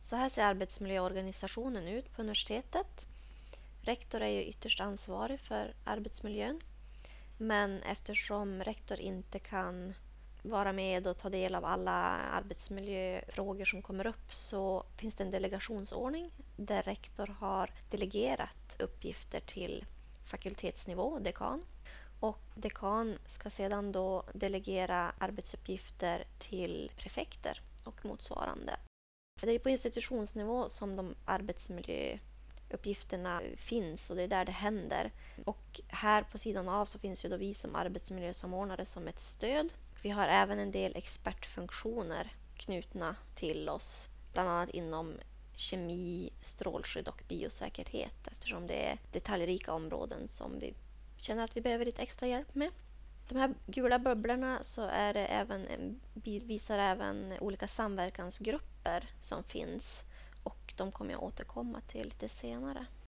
Så här ser arbetsmiljöorganisationen ut på universitetet. Rektor är ju ytterst ansvarig för arbetsmiljön. Men eftersom rektor inte kan vara med och ta del av alla arbetsmiljöfrågor som kommer upp så finns det en delegationsordning där rektor har delegerat uppgifter till fakultetsnivå, dekan. Och dekan ska sedan då delegera arbetsuppgifter till prefekter och motsvarande. Det är på institutionsnivå som de arbetsmiljöuppgifterna finns och det är där det händer. Och här på sidan av så finns ju då vi som arbetsmiljösamordnare som ett stöd. Vi har även en del expertfunktioner knutna till oss, bland annat inom kemi, strålskydd och biosäkerhet eftersom det är detaljrika områden som vi känner att vi behöver lite extra hjälp med. De här gula bubblorna så är det visar även olika samverkansgrupper som finns och de kommer jag återkomma till lite senare.